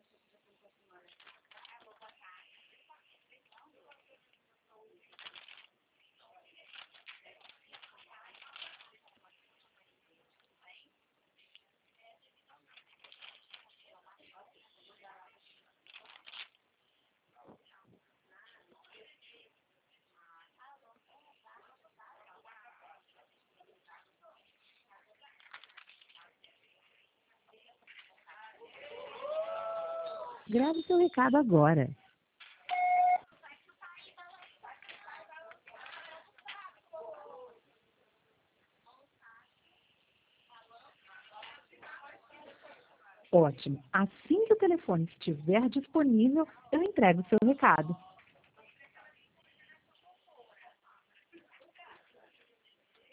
Grave seu recado agora. Ótimo. Assim que o telefone estiver disponível, eu entrego o seu recado.